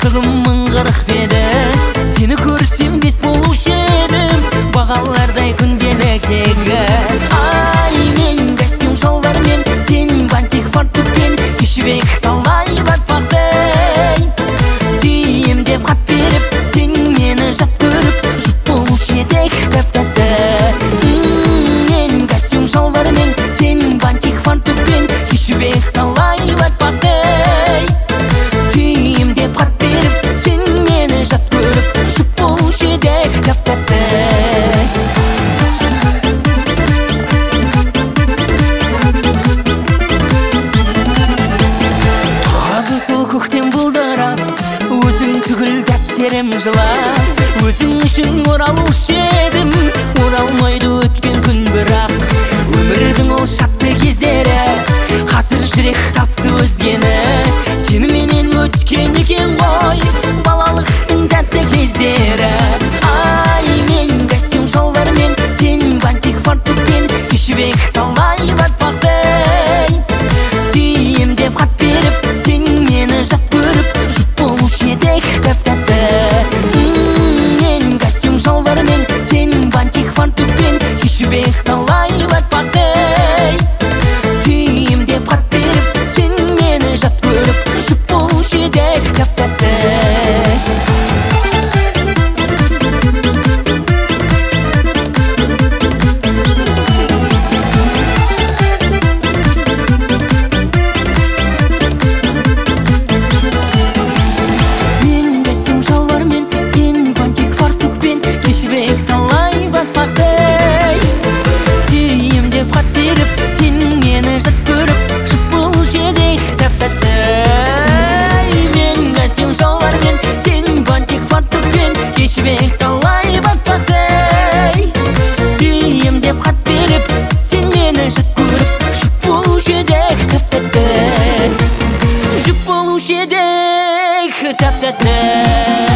бақыттығым 1040 деді. Сені көрсем бес болушы едім, бағалардай күнделіктегі. Ай, мен костюм шалбармен, сен бантик фартукпен, кешібек талай батпақты. Сүйем деп қап беріп, сен мені жат көріп, жұп болушы едік тәп-тәтті. Мен костюм шалбармен, сен бантик фартукпен, кешібек талай батпақты. Сүйем деп қап беріп, сен мені жат көріп, жұп болушы едік тәп-тәтті. Көктем бұлдырап, өзің түгіл дәптерім жылап, өзің үшін оралушы едім, оралмайды өткен күн бірақ. Өмірдің ол шатты кездері, қазір жүрек тапты өзгені. Сеніменен өткен екен ғой, балалықтың тәтті кездері. Ай, мен костюм шалбармен, сен бантик фартукпен, кешібек талай батпақты. Сүйем деп қап беріп, сен мені жат көріп, жұп болушы едік тәп-тәтті. Мен костюм шалбармен, сен бантик фартукпен, кешібек талай батпақты. Сүйем деп қап беріп, сен мені жат көріп, жұп болушы едік тәп-тәтті. Кешібек талай батпақты. Сүйем деп хат беріп, сен мені жат көріп, жұп болушы едік тәп-тәтті. Жұп болушы едік тәп-тәтті.